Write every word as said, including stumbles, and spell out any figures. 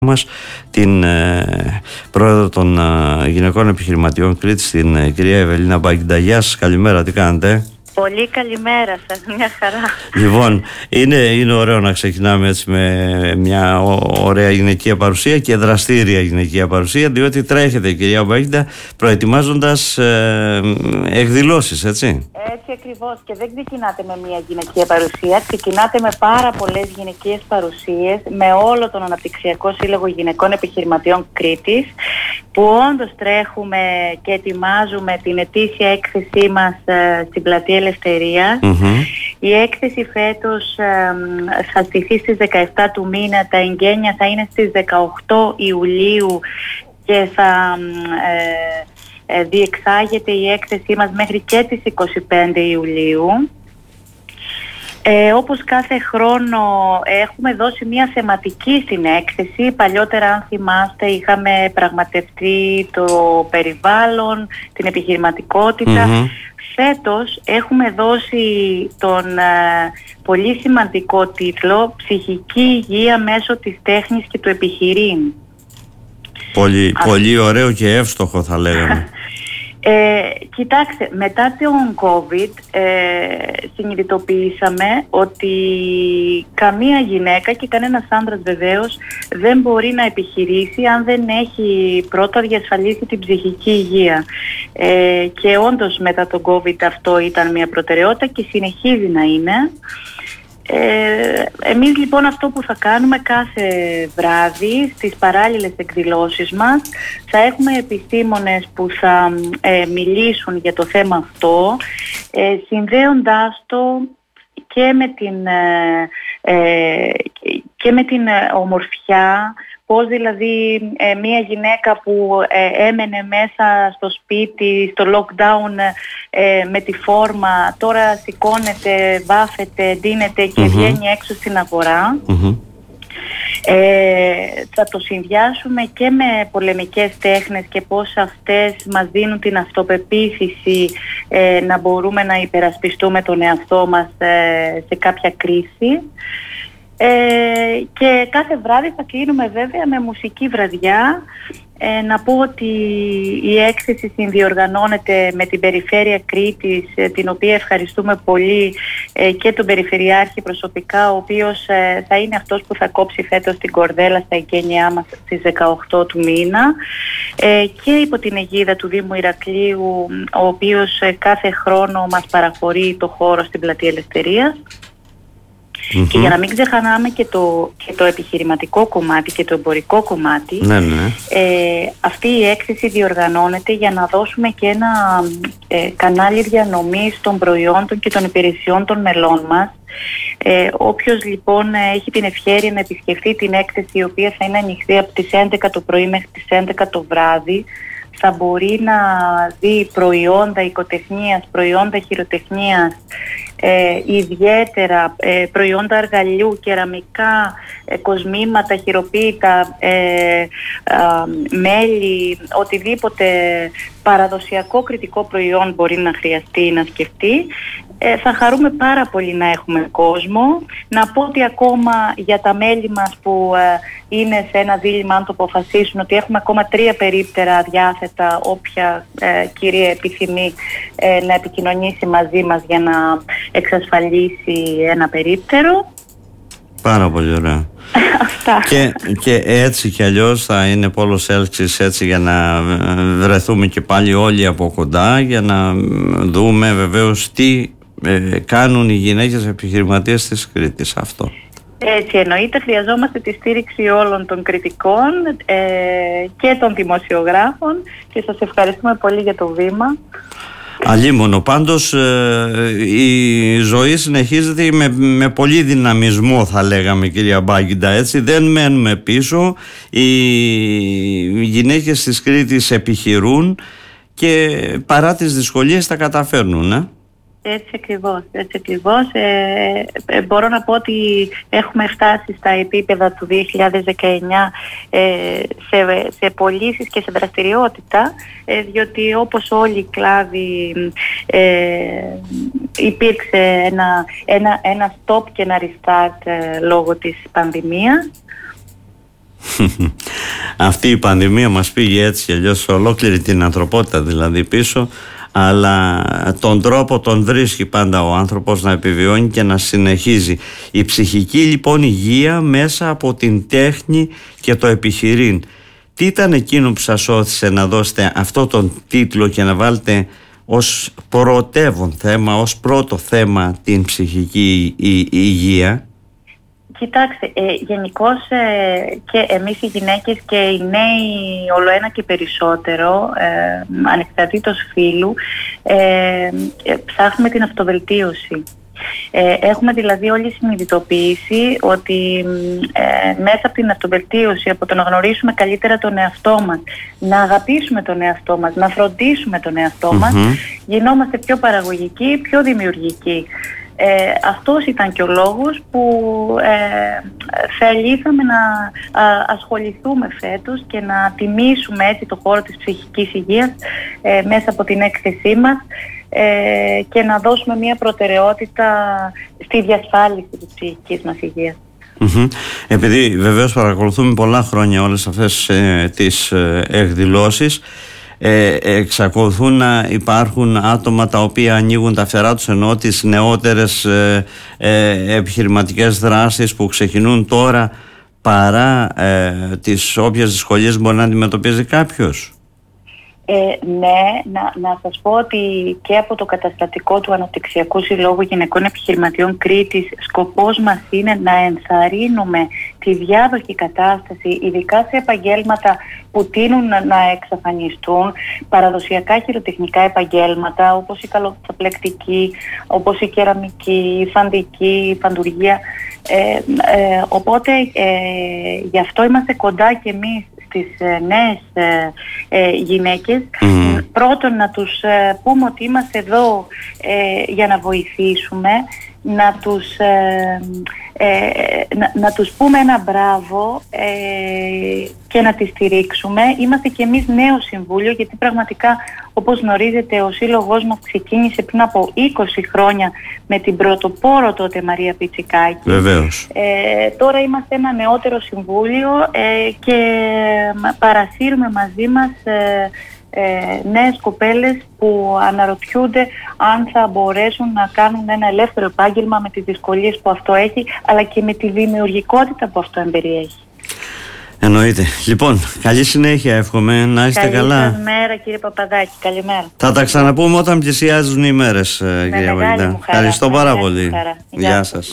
μας την ε, πρόεδρο των ε, γυναικών επιχειρηματιών Κρήτης, την ε, κυρία Ευελίνα Μπάγκιντα. Γεια σας, καλημέρα, τι κάνετε? Πολύ καλημέρα σας, μια χαρά. Λοιπόν, είναι, είναι ωραίο να ξεκινάμε έτσι με μια ωραία γυναικεία παρουσία και δραστήρια γυναικεία παρουσία, διότι τρέχετε, κυρία Μπάγκιντα, προετοιμάζοντας ε, εκδηλώσεις, έτσι. Έτσι ακριβώς, και δεν ξεκινάτε με μια γυναικεία παρουσία, ξεκινάτε με πάρα πολλές γυναικείες παρουσίες, με όλο τον Αναπτυξιακό Σύλλογο Γυναικών Επιχειρηματιών Κρήτης, που όντως τρέχουμε και ετοιμάζουμε την ετήσια έκθεσή μας ε, στην Πλατεία Ελευθερίας. Mm-hmm. Η έκθεση φέτος ε, θα στηθεί στις δεκαεπτά του μήνα, τα εγγένεια θα είναι στις δεκαοκτώ Ιουλίου και θα ε, ε, διεξάγεται η έκθεσή μας μέχρι και τις είκοσι πέντε Ιουλίου. Ε, όπως κάθε χρόνο έχουμε δώσει μια θεματική στην έκθεση. Παλιότερα, αν θυμάστε, είχαμε πραγματευτεί το περιβάλλον, την επιχειρηματικότητα. Mm-hmm. Φέτος έχουμε δώσει τον ε, πολύ σημαντικό τίτλο «Ψυχική υγεία μέσω της τέχνης και του επιχειρήν». Πολύ, Α... πολύ ωραίο και εύστοχο, θα λέγαμε. Ε, κοιτάξτε, μετά τον COVID ε, συνειδητοποιήσαμε ότι καμία γυναίκα και κανένας άντρας βεβαίως δεν μπορεί να επιχειρήσει αν δεν έχει πρώτα διασφαλίσει την ψυχική υγεία. Ε, και όντως μετά τον COVID αυτό ήταν μια προτεραιότητα και συνεχίζει να είναι. Ε, εμείς λοιπόν αυτό που θα κάνουμε κάθε βράδυ στις παράλληλες εκδηλώσεις μας, θα έχουμε επιστήμονες που θα ε, μιλήσουν για το θέμα αυτό, ε, συνδέοντάς το και με την, ε, ε, και με την ομορφιά. Πώς δηλαδή ε, μια γυναίκα που ε, έμενε μέσα στο σπίτι, στο lockdown ε, με τη φόρμα, τώρα σηκώνεται, βάφεται, ντύνεται και mm-hmm. βγαίνει έξω στην αγορά. Mm-hmm. Ε, θα το συνδυάσουμε και με πολεμικές τέχνες και πώς αυτές μας δίνουν την αυτοπεποίθηση ε, να μπορούμε να υπερασπιστούμε τον εαυτό μας ε, σε κάποια κρίση. Ε, και κάθε βράδυ θα κλείνουμε βέβαια με μουσική βραδιά. Ε, να πω ότι η έκθεση συνδιοργανώνεται με την Περιφέρεια Κρήτης, ε, την οποία ευχαριστούμε πολύ, ε, και τον Περιφερειάρχη προσωπικά, ο οποίος ε, θα είναι αυτός που θα κόψει φέτος την κορδέλα στα εγγένειά μας στις δεκαοκτώ του μήνα, ε, και υπό την αιγίδα του Δήμου Ηρακλείου, ο οποίος ε, κάθε χρόνο μας παραχωρεί το χώρο στην Πλατεία Ελευθερίας. Mm-hmm. Και για να μην ξεχνάμε και το, και το επιχειρηματικό κομμάτι και το εμπορικό κομμάτι, ναι, ναι. Ε, αυτή η έκθεση διοργανώνεται για να δώσουμε και ένα ε, κανάλι διανομής των προϊόντων και των υπηρεσιών των μελών μας. Ε, όποιος λοιπόν έχει την ευχέρεια να επισκεφτεί την έκθεση, η οποία θα είναι ανοιχτή από τις έντεκα το πρωί μέχρι τις έντεκα το βράδυ, θα μπορεί να δει προϊόντα οικοτεχνίας, προϊόντα χειροτεχνίας, ε, ιδιαίτερα ε, προϊόντα αργαλιού, κεραμικά, ε, κοσμήματα, χειροποίητα, ε, ε, μέλι, οτιδήποτε παραδοσιακό κρητικό προϊόν μπορεί να χρειαστεί να σκεφτεί. Ε, θα χαρούμε πάρα πολύ να έχουμε κόσμο. Να πω ότι ακόμα για τα μέλη μας που ε, είναι σε ένα δίλημμα, αν το αποφασίσουν, ότι έχουμε ακόμα τρία περίπτερα διάθετα, όποια ε, κυρία επιθυμεί ε, να επικοινωνήσει μαζί μας για να εξασφαλίσει ένα περίπτερο. Πάρα πολύ ωραία. και, και έτσι κι αλλιώς θα είναι πόλος έλξης, έτσι, για να βρεθούμε και πάλι όλοι από κοντά, για να δούμε βεβαίως τι ε, κάνουν οι γυναίκες επιχειρηματίες της Κρήτης. Αυτό. Έτσι εννοείται, χρειαζόμαστε τη στήριξη όλων των κριτικών ε, και των δημοσιογράφων, και σας ευχαριστούμε πολύ για το βήμα. Αλίμονο. Πάντως ε, η ζωή συνεχίζεται με, με πολύ δυναμισμό, θα λέγαμε, κυρία Μπάγκιντα, έτσι. Δεν μένουμε πίσω. Οι γυναίκες της Κρήτης επιχειρούν και παρά τις δυσκολίες τα καταφέρνουν, ε? Έτσι ακριβώς, έτσι ακριβώς. Ε, ε, μπορώ να πω ότι έχουμε φτάσει στα επίπεδα του δύο χιλιάδες δεκαεννιά ε, σε, σε πωλήσεις και σε δραστηριότητα, ε, διότι όπως όλοι οι κλάδοι ε, υπήρξε ένα, ένα, ένα stop και ένα restart ε, λόγω της πανδημίας. Αυτή η πανδημία μας πήγε έτσι και αλλιώς ολόκληρη την ανθρωπότητα δηλαδή πίσω, αλλά τον τρόπο τον βρίσκει πάντα ο άνθρωπος να επιβιώνει και να συνεχίζει. Η ψυχική λοιπόν υγεία μέσα από την τέχνη και το επιχειρήν. Τι ήταν εκείνο που σας όθησε να δώσετε αυτό τον τίτλο και να βάλετε ως πρωτεύον θέμα, ως πρώτο θέμα την ψυχική υγεία? Κοιτάξτε, ε, γενικώς ε, και εμείς οι γυναίκες και οι νέοι ολοένα και περισσότερο, ε, ανεξαρτήτως φύλου, ε, ε, ψάχνουμε την αυτοβελτίωση. Ε, έχουμε δηλαδή όλη συνειδητοποιήσει ότι ε, μέσα από την αυτοβελτίωση, από το να γνωρίσουμε καλύτερα τον εαυτό μας, να αγαπήσουμε τον εαυτό μας, να φροντίσουμε τον εαυτό mm-hmm. μας, γινόμαστε πιο παραγωγικοί, πιο δημιουργικοί. Ε, αυτός ήταν και ο λόγος που ε, θελήσαμε να α, ασχοληθούμε φέτος και να τιμήσουμε έτσι το χώρο της ψυχικής υγείας ε, μέσα από την έκθεσή μας ε, και να δώσουμε μια προτεραιότητα στη διασφάλιση της ψυχικής μας υγείας. Mm-hmm. Επειδή βεβαίως παρακολουθούμε πολλά χρόνια όλες αυτές ε, τις ε, εκδηλώσεις, Ε, εξακολουθούν να υπάρχουν άτομα τα οποία ανοίγουν τα φτερά τους, ενώ τις νεότερες ε, ε, επιχειρηματικές δράσεις που ξεκινούν τώρα, παρά ε, τις όποιες δυσκολίες μπορεί να αντιμετωπίζει κάποιος. Ε, ναι, να, να σας πω ότι και από το καταστατικό του Αναπτυξιακού Συλλόγου Γυναικών Επιχειρηματιών Κρήτης, σκοπός μας είναι να ενθαρρύνουμε τη διάδοχη κατάσταση, ειδικά σε επαγγέλματα που τείνουν να, να εξαφανιστούν, παραδοσιακά χειροτεχνικά επαγγέλματα όπως η καλοθαπλεκτική, όπως η κεραμική, η φαντική, η φαντουργία. Ε, ε, οπότε ε, γι' αυτό είμαστε κοντά και εμείς στις ε, νέες ε, ε, γυναίκες. Mm. Πρώτον, να τους ε, πούμε ότι είμαστε εδώ ε, για να βοηθήσουμε, να τους, ε, ε, να, να τους πούμε ένα μπράβο ε, και να τις στηρίξουμε. Είμαστε και εμείς νέο συμβούλιο, γιατί πραγματικά, όπως γνωρίζετε, ο σύλλογός μας ξεκίνησε πριν από είκοσι χρόνια με την πρωτοπόρο τότε Μαρία Πιτσικάκη. Βεβαίως. Ε, τώρα είμαστε ένα νεότερο συμβούλιο ε, και παρασύρουμε μαζί μας ε, Ε, νέες κοπέλες που αναρωτιούνται αν θα μπορέσουν να κάνουν ένα ελεύθερο επάγγελμα με τις δυσκολίες που αυτό έχει, αλλά και με τη δημιουργικότητα που αυτό εμπεριέχει. Εννοείται. Λοιπόν, καλή συνέχεια, εύχομαι να είστε καλή καλά. Καλημέρα κύριε Παπαδάκη, καλημέρα. Θα τα ξαναπούμε όταν πλησιάζουν οι μέρες, κυρία Βαγγελά. Ευχαριστώ πάρα πολύ. Γεια σας.